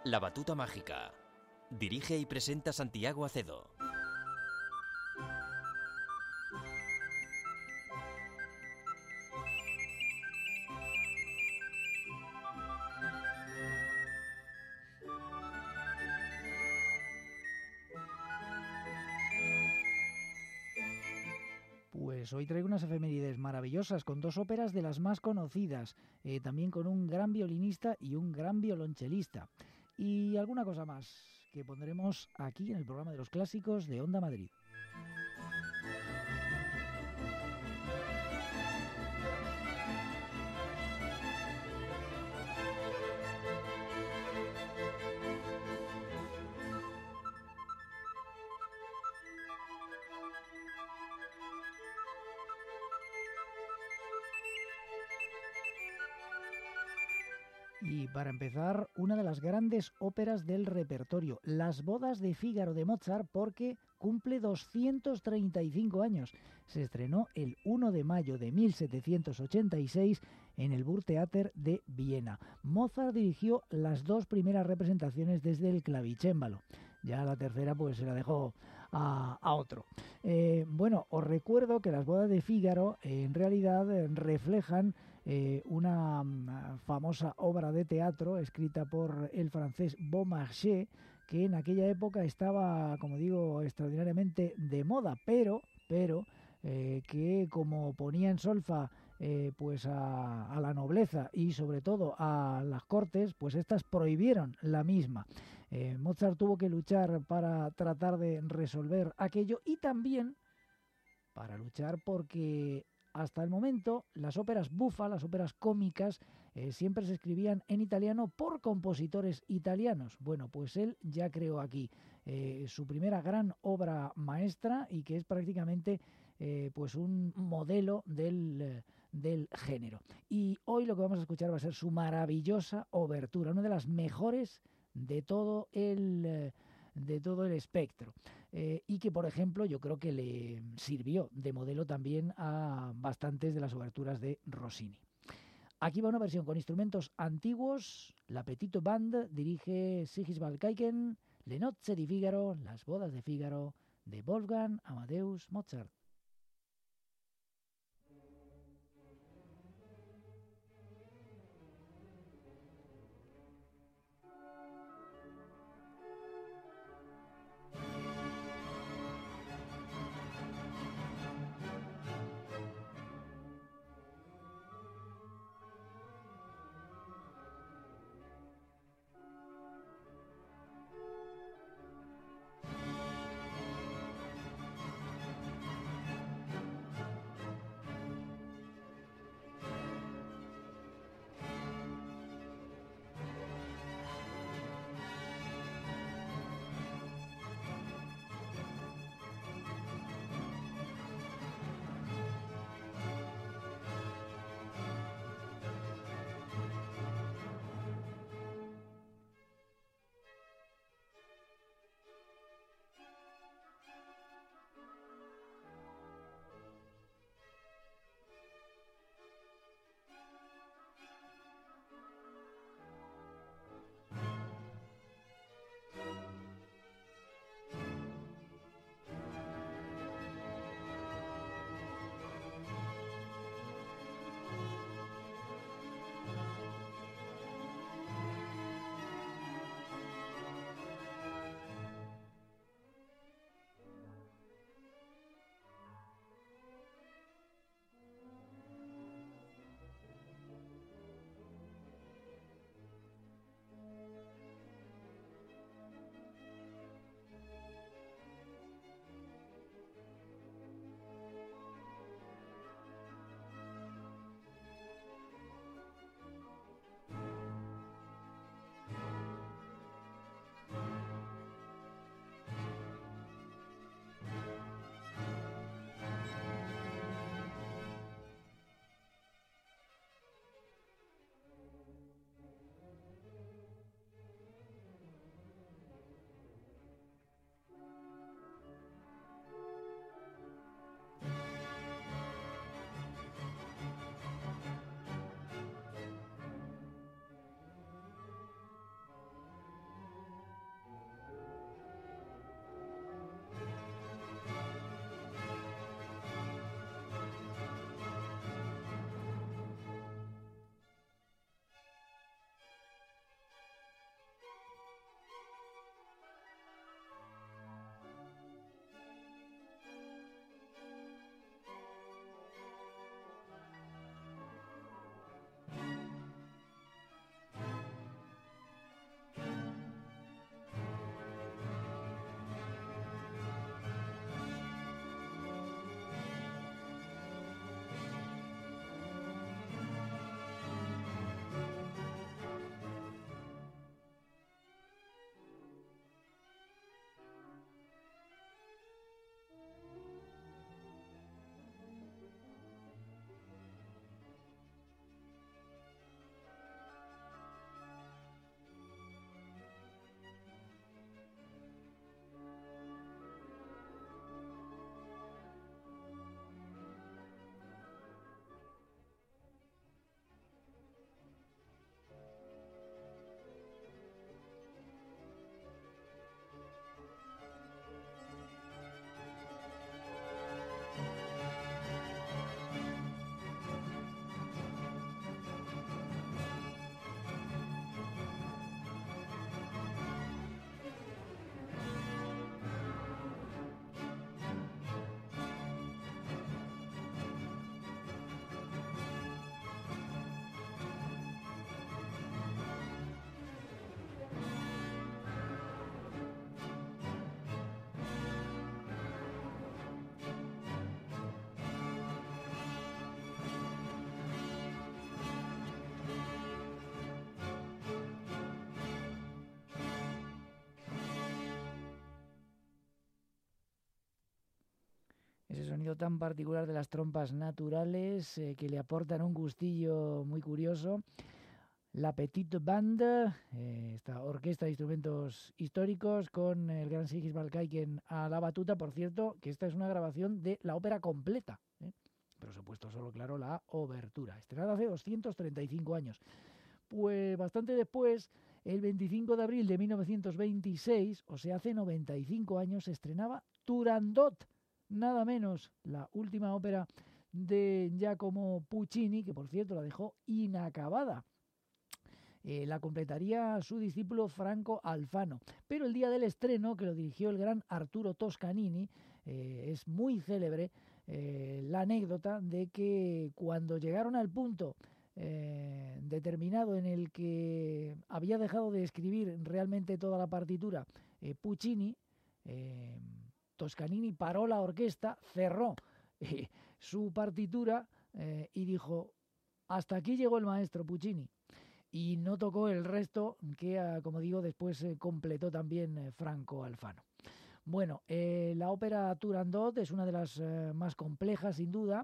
La batuta mágica. Dirige y presenta Santiago Acedo. Pues hoy traigo unas efemérides maravillosas con dos óperas de las más conocidas, también con un gran violinista y un gran violonchelista. Y alguna cosa más que pondremos aquí en el programa de los clásicos de Onda Madrid. Y para empezar, una de las grandes óperas del repertorio, Las bodas de Fígaro de Mozart, porque cumple 235 años. Se estrenó el 1 de mayo de 1786 en el Burgtheater de Viena. Mozart dirigió las dos primeras representaciones desde el clavicémbalo. Ya la tercera pues se la dejó a otro. Bueno, os recuerdo que Las bodas de Fígaro en realidad reflejan una famosa obra de teatro escrita por el francés Beaumarchais, que en aquella época estaba, como digo, extraordinariamente de moda, pero que como ponía en solfa pues a la nobleza y sobre todo a las cortes, pues estas prohibieron la misma. Mozart tuvo que luchar para tratar de resolver aquello y también para luchar porque hasta el momento las óperas buffa, las óperas cómicas, siempre se escribían en italiano por compositores italianos. Bueno, pues él ya creó aquí su primera gran obra maestra y que es prácticamente pues un modelo del género. Y hoy lo que vamos a escuchar va a ser su maravillosa obertura, una de las mejores de todo el espectro, y que por ejemplo yo creo que le sirvió de modelo también a bastantes de las oberturas de Rossini. Aquí va una versión con instrumentos antiguos. La Petite Bande dirige Sigismund Kaiken, Le Nozze di Figaro, Las bodas de Fígaro, de Wolfgang Amadeus Mozart. ese sonido tan particular de las trompas naturales que le aportan un gustillo muy curioso. La Petite Bande, esta orquesta de instrumentos históricos con el gran Sigismund Kaiken a la batuta. Por cierto, que esta es una grabación de la ópera completa, por supuesto solo, claro, la obertura, estrenada hace 235 años. Pues bastante después, el 25 de abril de 1926, o sea, hace 95 años, se estrenaba Turandot, nada menos, la última ópera de Giacomo Puccini, que por cierto la dejó inacabada. La completaría su discípulo Franco Alfano. Pero el día del estreno, que lo dirigió el gran Arturo Toscanini, es muy célebre la anécdota de que cuando llegaron al punto determinado en el que había dejado de escribir realmente toda la partitura Puccini, Toscanini paró la orquesta, cerró su partitura y dijo: hasta aquí llegó el maestro Puccini. Y no tocó el resto que, como digo, después completó también Franco Alfano. Bueno, la ópera Turandot es una de las más complejas, sin duda,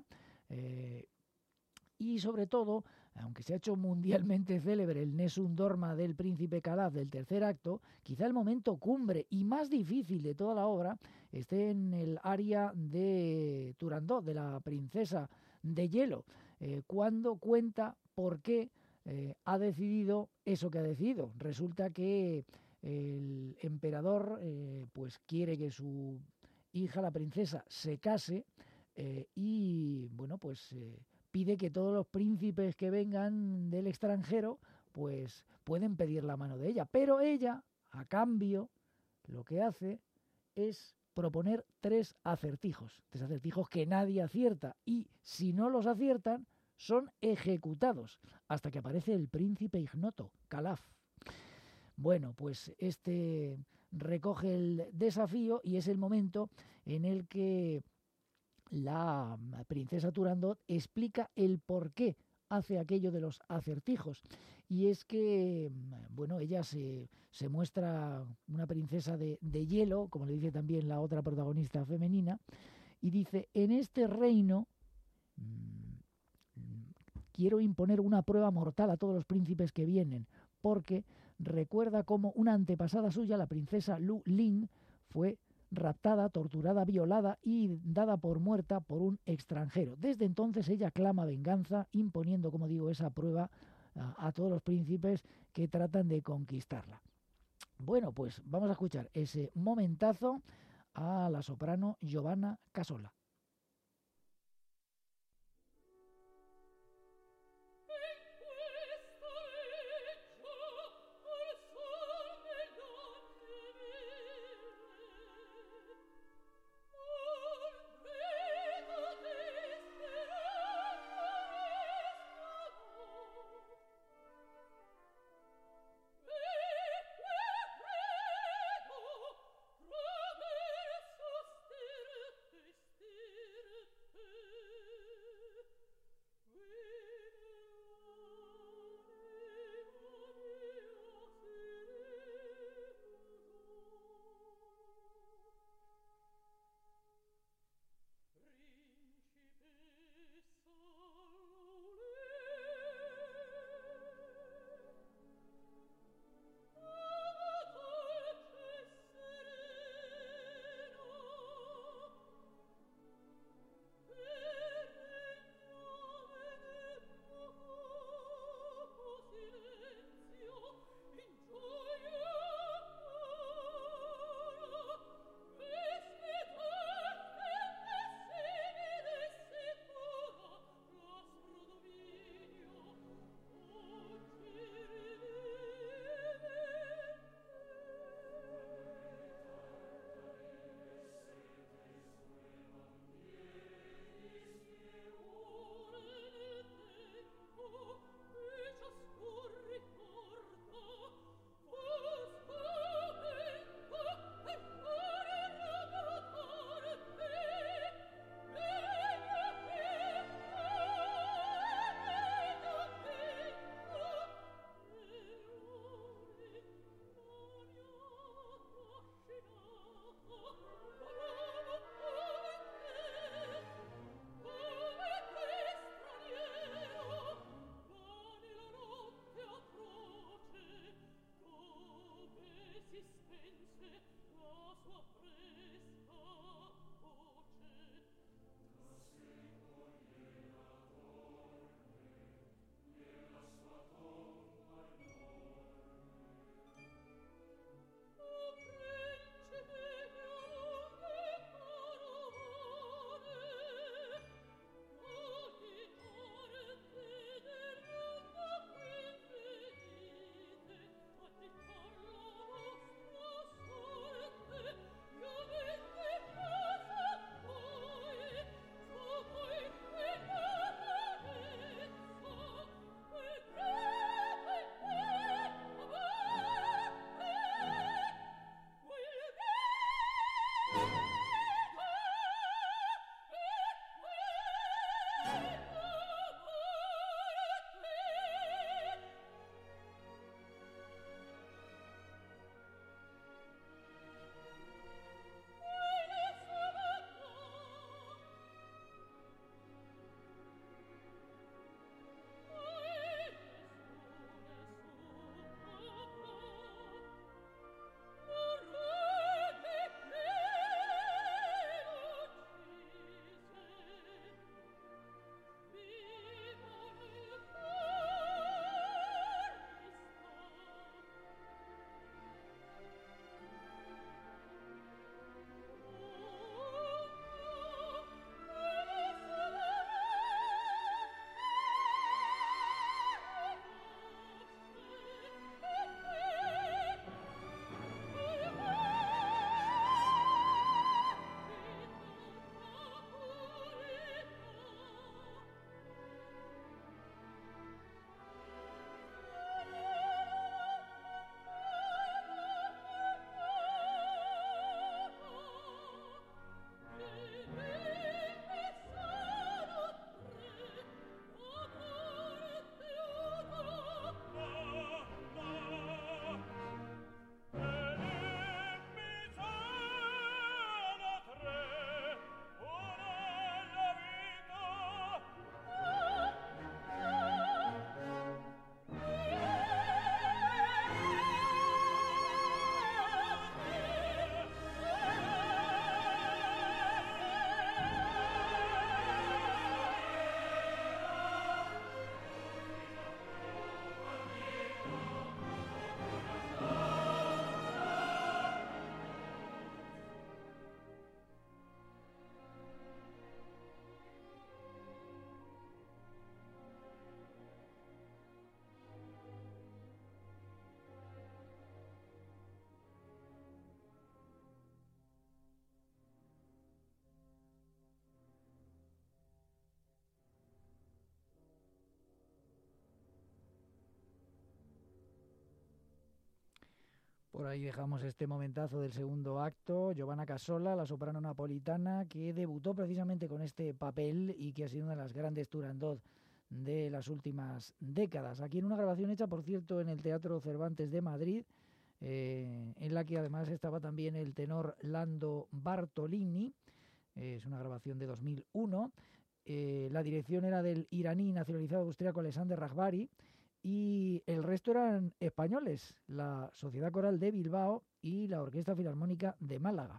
y sobre todo, aunque se ha hecho mundialmente célebre el Nessun Dorma del Príncipe Calaf del tercer acto, quizá el momento cumbre y más difícil de toda la obra esté en el aria de Turandot, de la princesa de hielo, cuando cuenta por qué ha decidido eso que ha decidido. Resulta que el emperador pues quiere que su hija, la princesa, se case y bueno, pues pide que todos los príncipes que vengan del extranjero pues pueden pedir la mano de ella, pero ella, a cambio, lo que hace es proponer tres acertijos que nadie acierta, y si no los aciertan son ejecutados hasta que aparece el príncipe ignoto, Calaf. Bueno, pues este recoge el desafío y es el momento en el que la princesa Turandot explica el por qué hace aquello de los acertijos. Y es que, bueno, ella se muestra una princesa de hielo, como le dice también la otra protagonista femenina, y dice: en este reino quiero imponer una prueba mortal a todos los príncipes que vienen, porque recuerda cómo una antepasada suya, la princesa Lu Ling, fue raptada, torturada, violada y dada por muerta por un extranjero. Desde entonces ella clama venganza, imponiendo, como digo, esa prueba a todos los príncipes que tratan de conquistarla. Bueno, pues vamos a escuchar ese momentazo a la soprano Giovanna Casola. Por ahí dejamos este momentazo del segundo acto. Giovanna Cassola, la soprano napolitana, que debutó precisamente con este papel y que ha sido una de las grandes Turandot de las últimas décadas. Aquí en una grabación hecha, por cierto, en el Teatro Cervantes de Madrid, en la que además estaba también el tenor Lando Bartolini. Es una grabación de 2001. La dirección era del iraní nacionalizado austriaco Alexander Rajbari, y el resto eran españoles, la Sociedad Coral de Bilbao y la Orquesta Filarmónica de Málaga.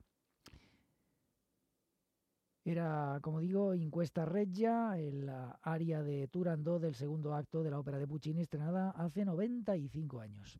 Era, como digo, In Questa Reggia, el aria de Turandot del segundo acto de la ópera de Puccini, estrenada hace 95 años.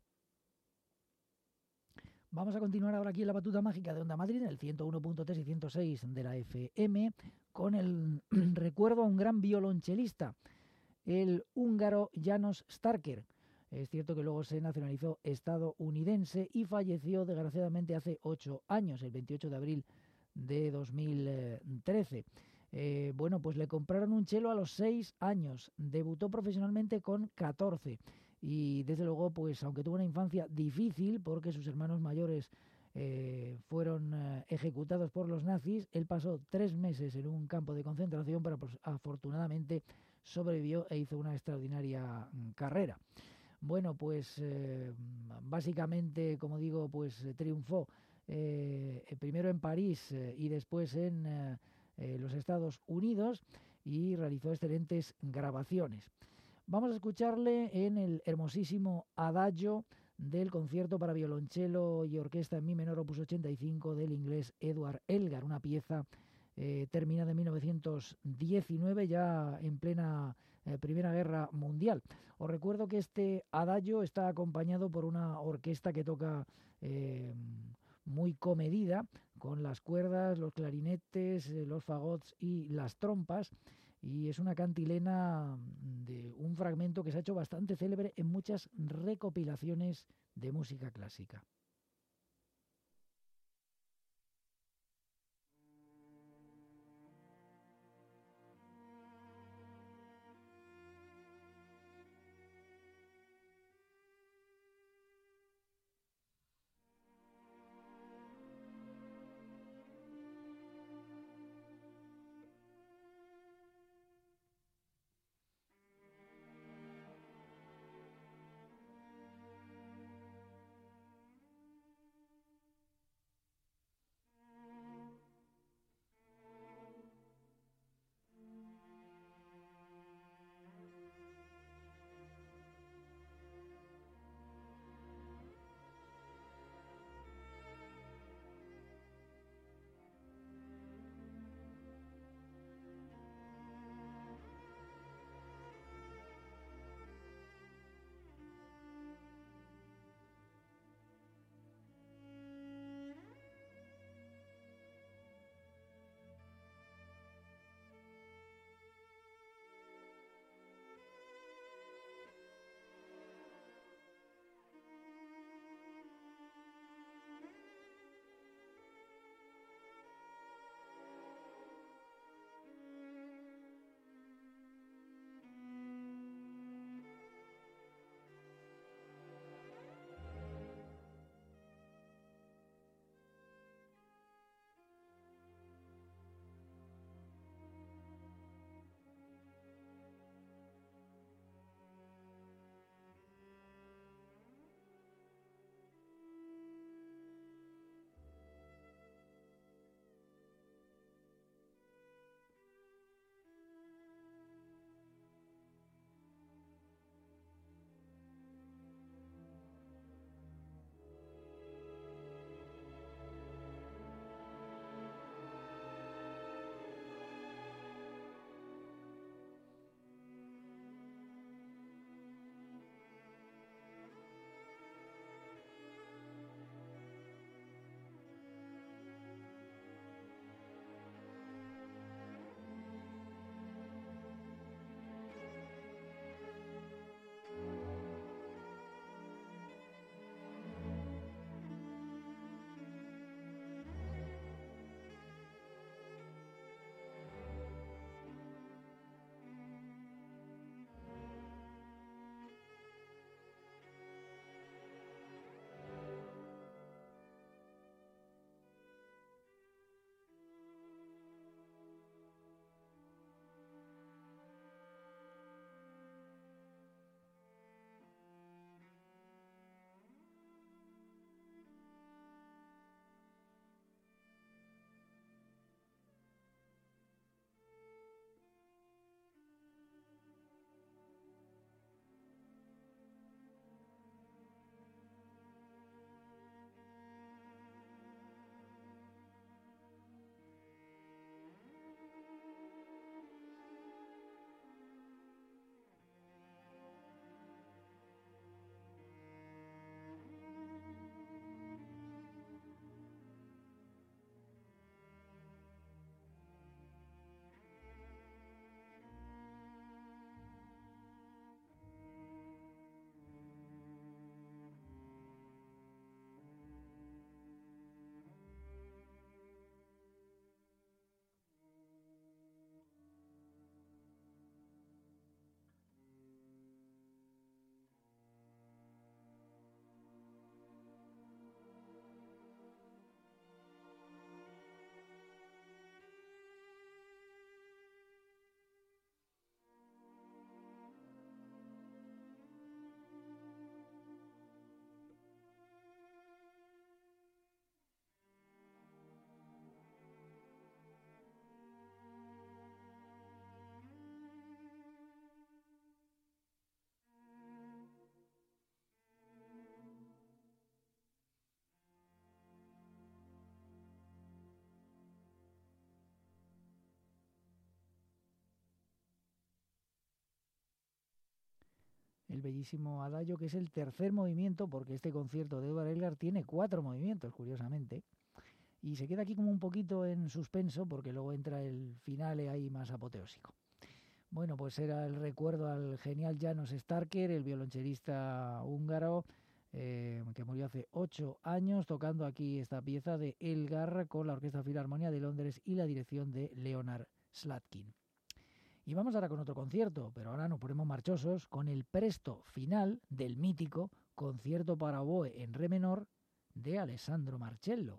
Vamos a continuar ahora aquí en la batuta mágica de Onda Madrid, en el 101.3 y 106 de la FM, con el recuerdo a un gran violonchelista, el húngaro János Starker. Es cierto que luego se nacionalizó estadounidense y falleció desgraciadamente hace 8 años, el 28 de abril de 2013. Bueno, pues le compraron un cello a los 6 años, debutó profesionalmente con 14 y desde luego, pues aunque tuvo una infancia difícil porque sus hermanos mayores fueron ejecutados por los nazis, él pasó 3 meses en un campo de concentración, pero pues, afortunadamente sobrevivió e hizo una extraordinaria carrera. Bueno, pues básicamente, como digo, pues triunfó primero en París y después en los Estados Unidos, y realizó excelentes grabaciones. Vamos a escucharle en el hermosísimo Adagio del concierto para violonchelo y orquesta en mi menor opus 85 del inglés Edward Elgar, una pieza terminada en 1919, ya en plena Primera Guerra Mundial. Os recuerdo que este Adagio está acompañado por una orquesta que toca muy comedida, con las cuerdas, los clarinetes, los fagots y las trompas, y es una cantilena de un fragmento que se ha hecho bastante célebre en muchas recopilaciones de música clásica. el bellísimo adagio, que es el tercer movimiento, porque este concierto de Edvard Elgar tiene 4 movimientos, curiosamente, y se queda aquí como un poquito en suspenso, porque luego entra el finale ahí más apoteósico. Bueno, pues era el recuerdo al genial János Starker, el violonchelista húngaro, que murió hace 8 años, tocando aquí esta pieza de Elgar con la Orquesta Filarmonía de Londres y la dirección de Leonard Slatkin. Y vamos ahora con otro concierto, pero ahora nos ponemos marchosos con el presto final del mítico Concierto para oboe en re menor de Alessandro Marcello.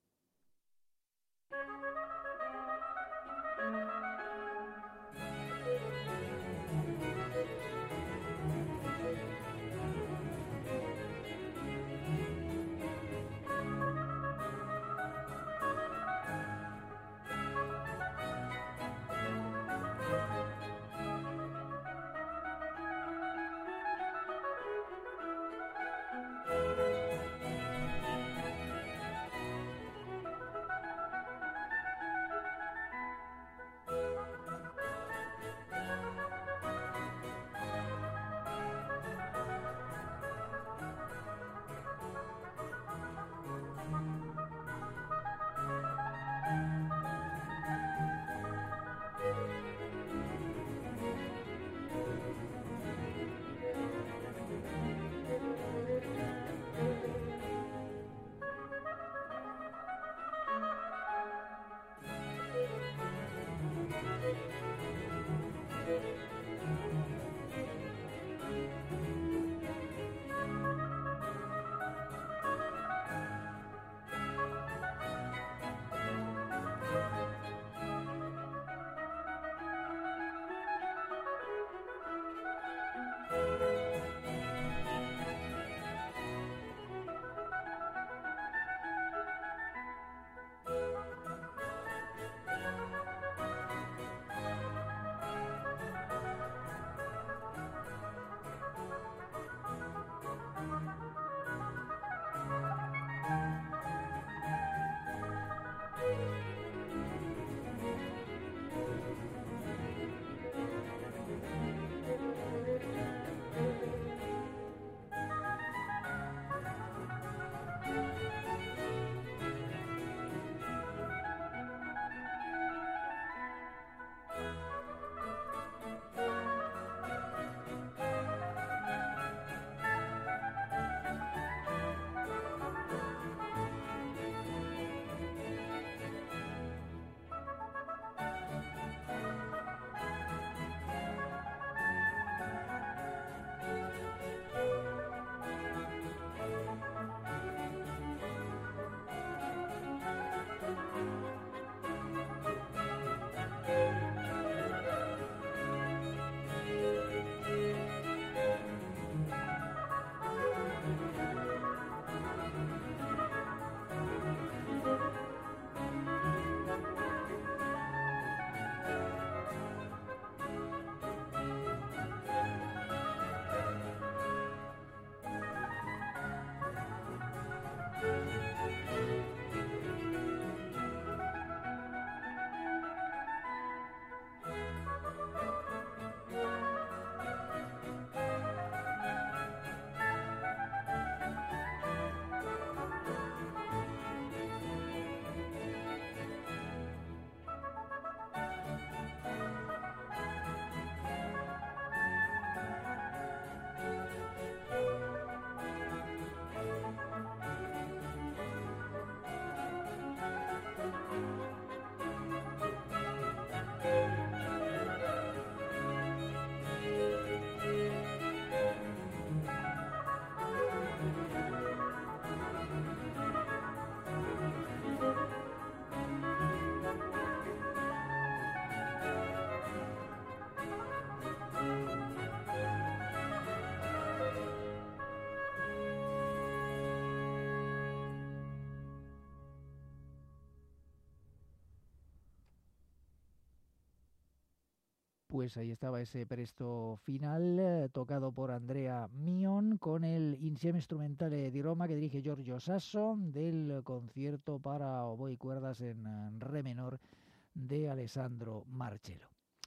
Pues ahí estaba ese presto final tocado por Andrea Mion con el Insieme Strumentale di Roma que dirige Giorgio Sasso del concierto para oboe y cuerdas en re menor de Alessandro Marcello.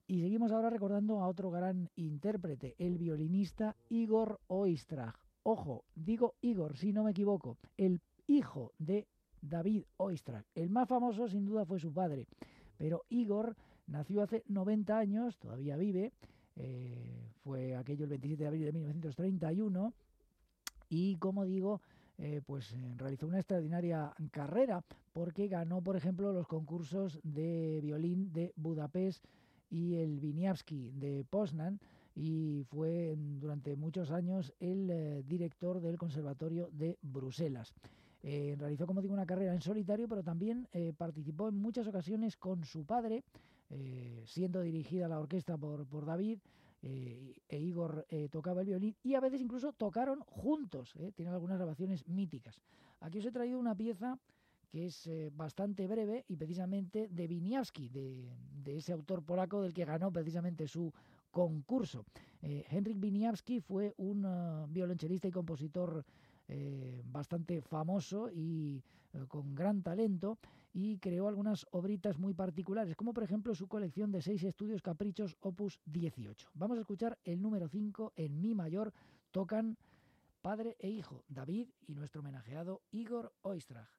Y seguimos ahora recordando a otro gran intérprete, el violinista Igor Oistrach. Ojo, digo Igor, si no me equivoco, el hijo de David Oistrach. El más famoso sin duda fue su padre, pero Igor nació hace 90 años, todavía vive, fue aquello el 27 de abril de 1931 y, como digo, realizó una extraordinaria carrera porque ganó, por ejemplo, los concursos de violín de Budapest y el Wieniawski de Poznan, y fue durante muchos años el director del Conservatorio de Bruselas. Realizó, como digo, una carrera en solitario, pero también participó en muchas ocasiones con su padre, siendo dirigida la orquesta por David, e Igor tocaba el violín, y a veces incluso tocaron juntos. Tienen algunas grabaciones míticas. Aquí os he traído una pieza que es bastante breve y precisamente de Wieniawski, de ese autor polaco del que ganó precisamente su concurso. Henryk Wieniawski fue un violonchelista y compositor bastante famoso y con gran talento, y creó algunas obritas muy particulares, como por ejemplo su colección de 6 estudios caprichos opus 18. Vamos a escuchar el número 5 en mi mayor. Tocan padre e hijo, David y nuestro homenajeado Igor Oistrach.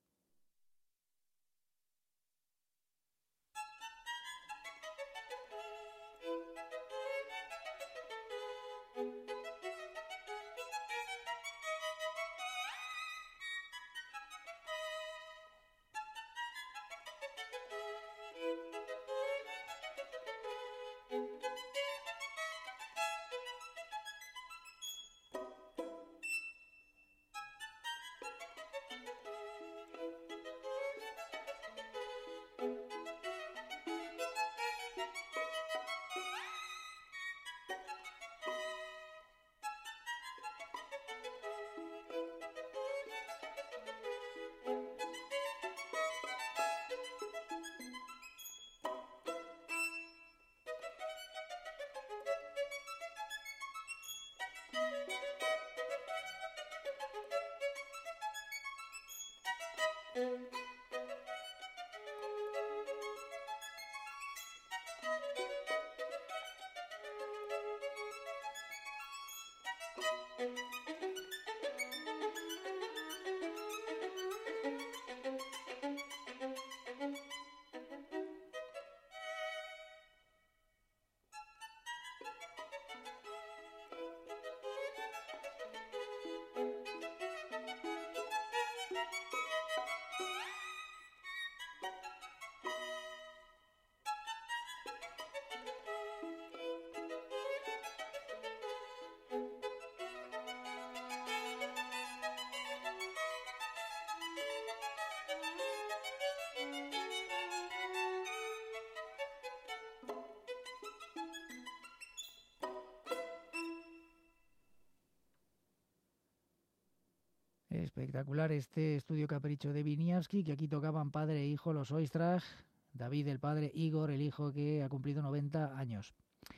Espectacular este estudio capricho de Wieniawski, que aquí tocaban padre e hijo los Oistrach, David el padre, Igor el hijo, que ha cumplido 90 años.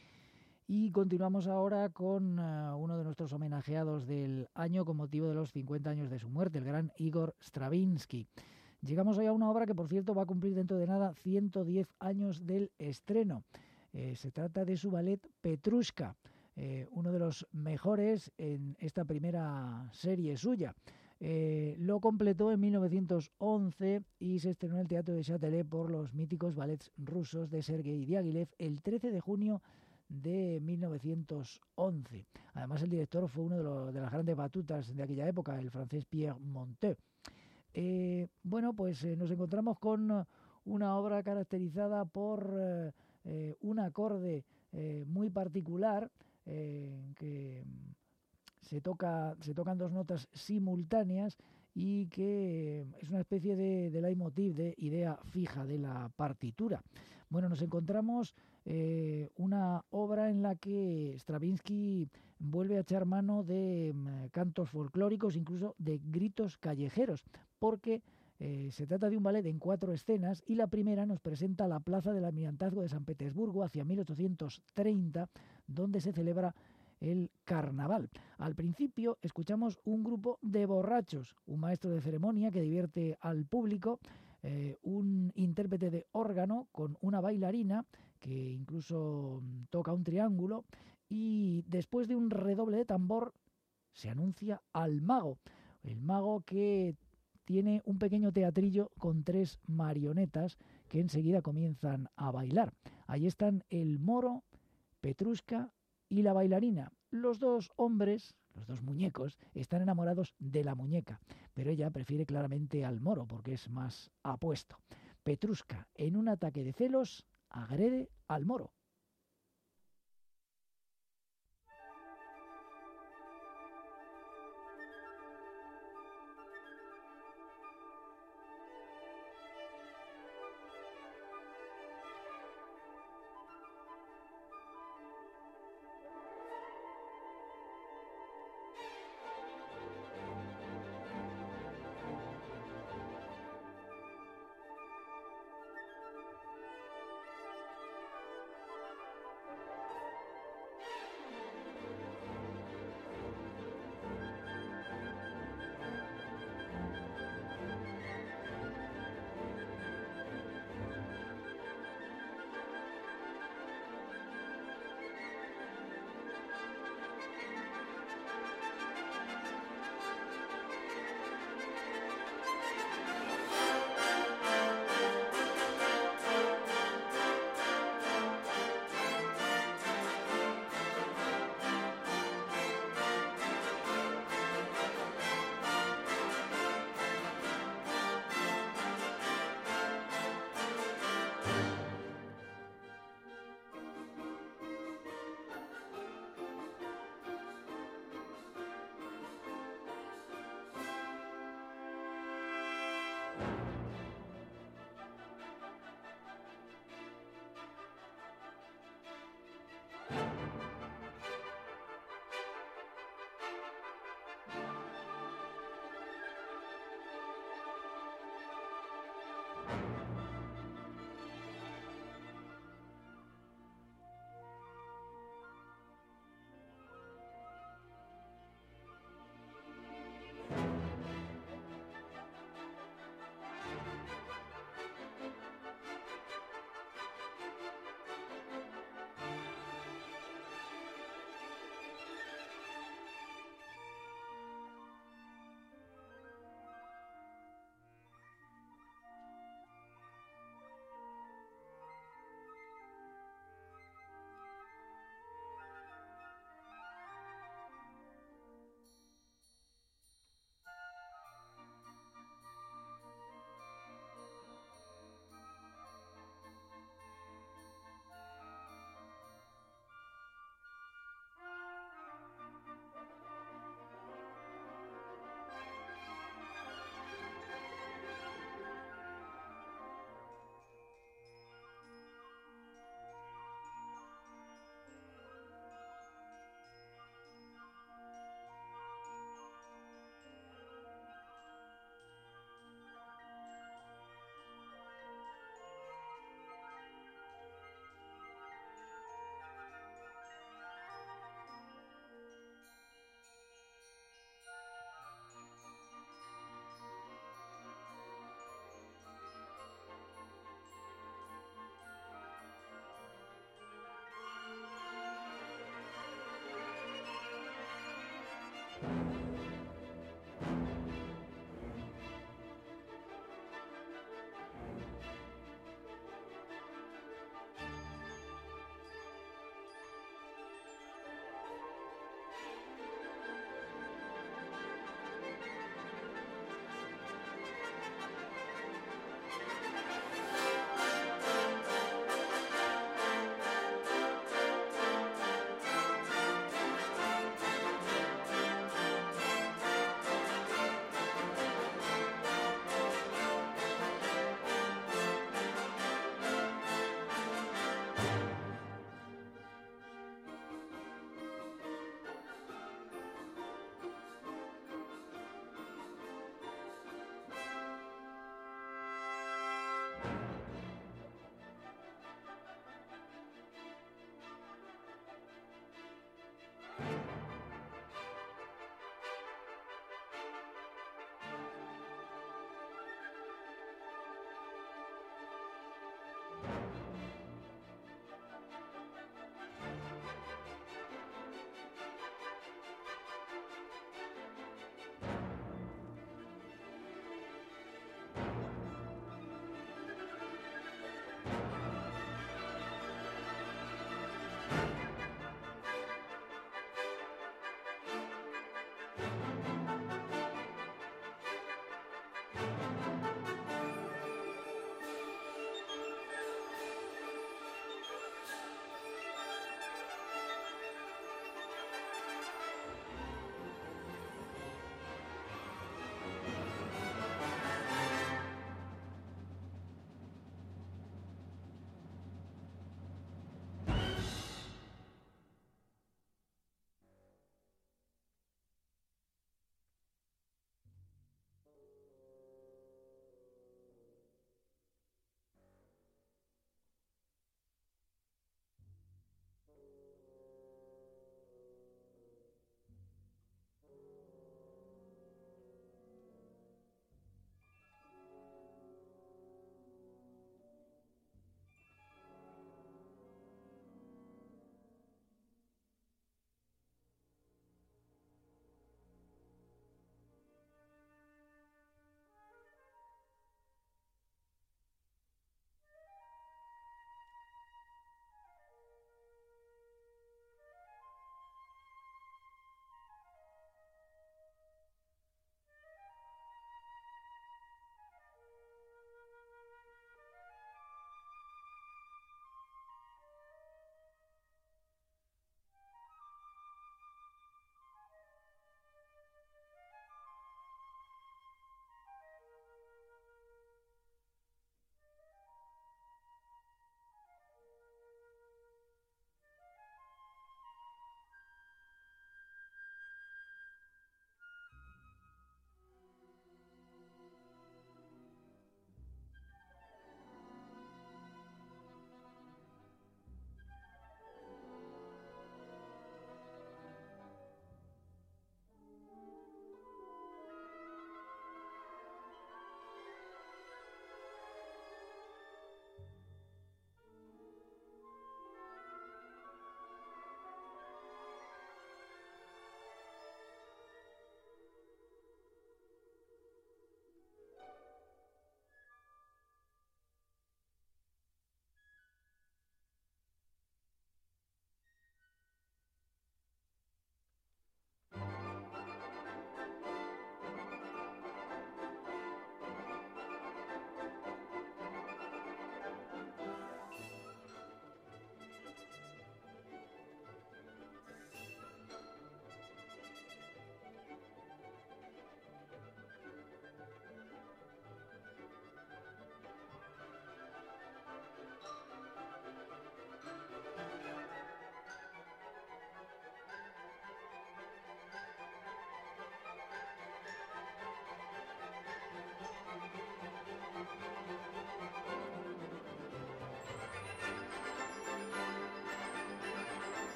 Y continuamos ahora con uno de nuestros homenajeados del año con motivo de los 50 años de su muerte, el gran Igor Stravinsky. Llegamos hoy a una obra que, por cierto, va a cumplir dentro de nada 110 años del estreno. Se trata de su ballet Petrushka, uno de los mejores en esta primera serie suya. Lo completó en 1911 y se estrenó en el Teatro de Châtelet por los míticos ballets rusos de Sergei Diaghilev el 13 de junio de 1911. Además, el director fue uno de las grandes batutas de aquella época, el francés Pierre Monteux. Nos encontramos con una obra caracterizada por un acorde muy particular, que se tocan dos notas simultáneas y que es una especie de leitmotiv, de idea fija de la partitura. Bueno, nos encontramos una obra en la que Stravinsky vuelve a echar mano de cantos folclóricos, incluso de gritos callejeros, porque se trata de un ballet en 4 escenas, y la primera nos presenta la plaza del Almirantazgo de San Petersburgo hacia 1830, donde se celebra el carnaval. Al principio escuchamos un grupo de borrachos, un maestro de ceremonia que divierte al público, un intérprete de órgano con una bailarina que incluso toca un triángulo, y después de un redoble de tambor se anuncia al mago. El mago que tiene un pequeño teatrillo con 3 marionetas que enseguida comienzan a bailar. Ahí están el moro, Petrushka y la bailarina. Los 2 hombres, los 2 muñecos, están enamorados de la muñeca, pero ella prefiere claramente al moro porque es más apuesto. Petrushka, en un ataque de celos, agrede al moro.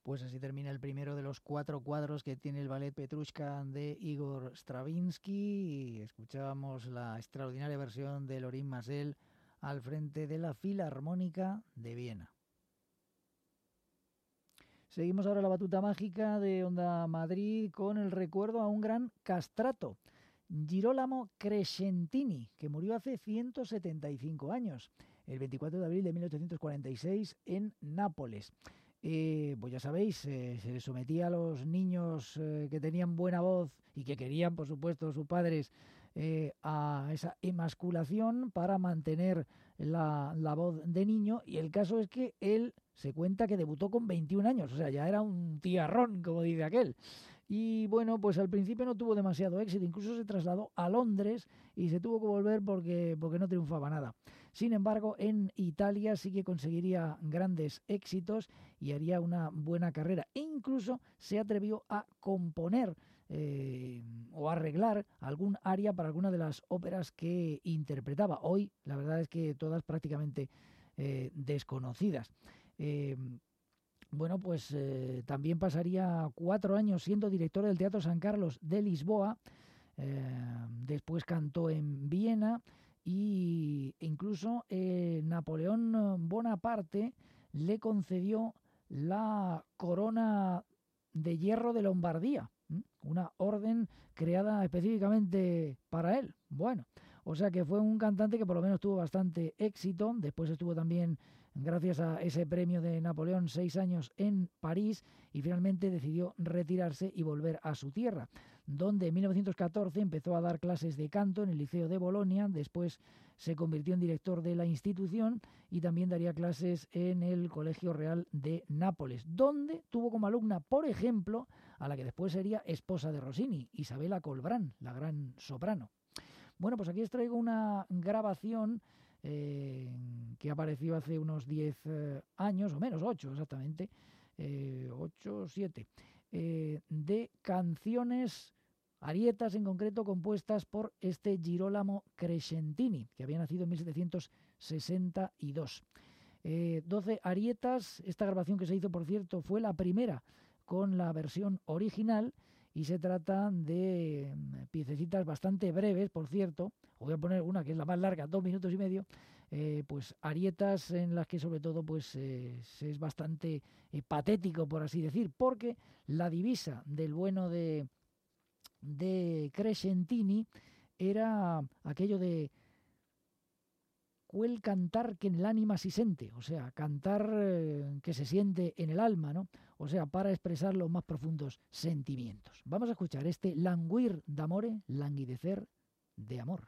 Pues así termina el primero de los 4 cuadros que tiene el ballet Petrushka de Igor Stravinsky, y escuchábamos la extraordinaria versión de Lorin Maazel al frente de la Filarmónica de Viena. Seguimos ahora la batuta mágica de Onda Madrid con el recuerdo a un gran castrato, Girolamo Crescentini, que murió hace 175 años, el 24 de abril de 1846 en Nápoles. Pues ya sabéis, se le sometía a los niños que tenían buena voz y que querían, por supuesto, sus padres, a esa emasculación para mantener la voz de niño, y el caso es que él se cuenta que debutó con 21 años, o sea, ya era un tiarrón, como dice aquel. Y bueno, pues al principio no tuvo demasiado éxito, incluso se trasladó a Londres y se tuvo que volver porque no triunfaba nada. Sin embargo, en Italia sí que conseguiría grandes éxitos y haría una buena carrera. E incluso se atrevió a componer o arreglar algún aria para alguna de las óperas que interpretaba. Hoy, la verdad es que todas prácticamente desconocidas. Bueno, pues también pasaría 4 años siendo director del Teatro San Carlos de Lisboa. Después cantó en Viena, e incluso Napoleón Bonaparte le concedió la corona de hierro de Lombardía, una orden creada específicamente para él. Bueno, o sea que fue un cantante que por lo menos tuvo bastante éxito. Después estuvo también, gracias a ese premio de Napoleón, 6 años en París, y finalmente decidió retirarse y volver a su tierra, donde en 1914 empezó a dar clases de canto en el Liceo de Bolonia. Después se convirtió en director de la institución y también daría clases en el Colegio Real de Nápoles, donde tuvo como alumna, por ejemplo, a la que después sería esposa de Rossini, Isabella Colbrán, la gran soprano. Bueno, pues aquí os traigo una grabación que apareció hace unos 10 años, o menos, 8 exactamente, 8 o 7, de canciones, arietas en concreto, compuestas por este Girolamo Crescentini, que había nacido en 1762. 12 arietas. Esta grabación, que se hizo, por cierto, fue la primera con la versión original, y se trata de piececitas bastante breves, por cierto. Os voy a poner una que es la más larga, 2 minutos y medio, pues arietas en las que sobre todo pues es bastante patético, por así decir, porque la divisa del bueno de Crescentini era aquello de quel cantar que en el ánima si sente, o sea, cantar que se siente en el alma, ¿no? O sea, para expresar los más profundos sentimientos. Vamos a escuchar este Languir d'amore, languidecer de amor.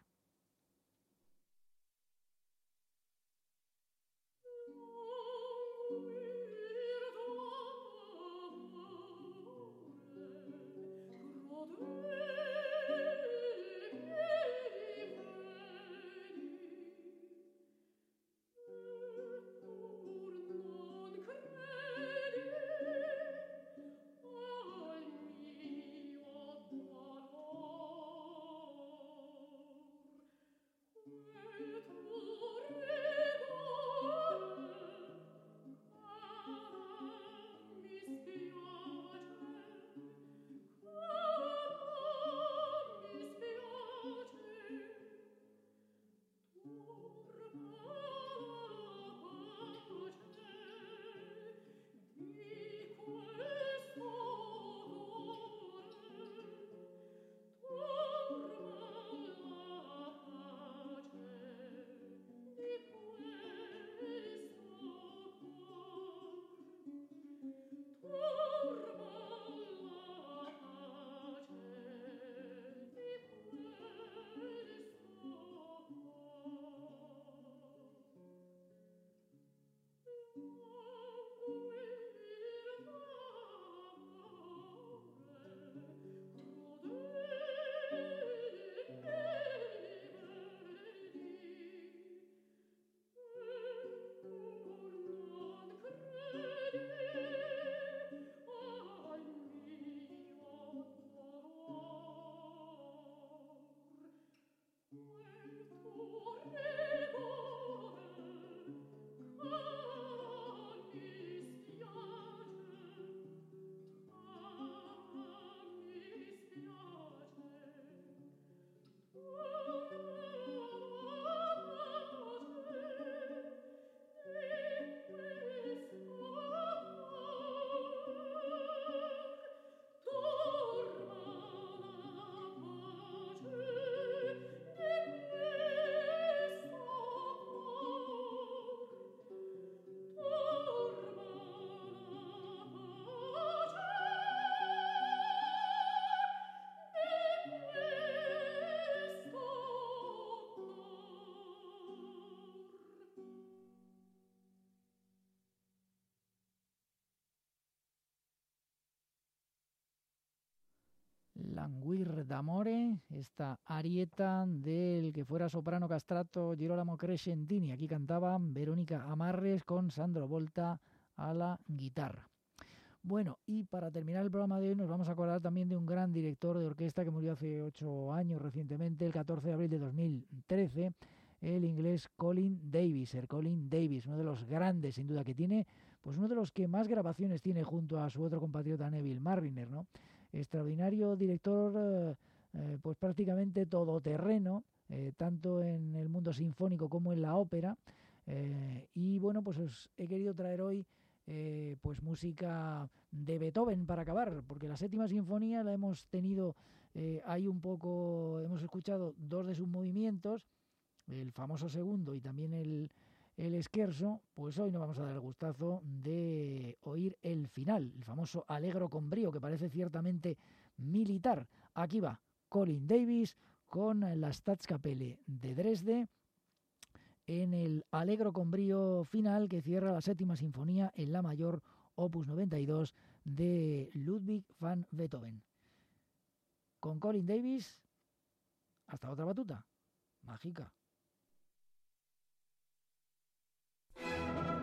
Languir d'amore, esta arieta del que fuera soprano castrato Girolamo Crescentini. Aquí cantaban Verónica Amarres con Sandro Volta a la guitarra. Bueno, y para terminar el programa de hoy nos vamos a acordar también de un gran director de orquesta que murió hace 8 años recientemente, el 14 de abril de 2013, el inglés Colin Davis, Sir Colin Davis, uno de los grandes sin duda, que tiene, pues uno de los que más grabaciones tiene junto a su otro compatriota Neville Marriner, ¿no? Extraordinario director, pues prácticamente todoterreno, tanto en el mundo sinfónico como en la ópera, y bueno, pues os he querido traer hoy pues música de Beethoven para acabar, porque la séptima sinfonía la hemos tenido ahí un poco, hemos escuchado 2 de sus movimientos, el famoso segundo y también el scherzo. Pues hoy nos vamos a dar el gustazo de oír el final, el famoso Allegro con brío, que parece ciertamente militar. Aquí va Colin Davis con la Staatskapelle de Dresde, en el Allegro con brío final que cierra la séptima sinfonía en la mayor opus 92 de Ludwig van Beethoven. Con Colin Davis, hasta otra batuta mágica.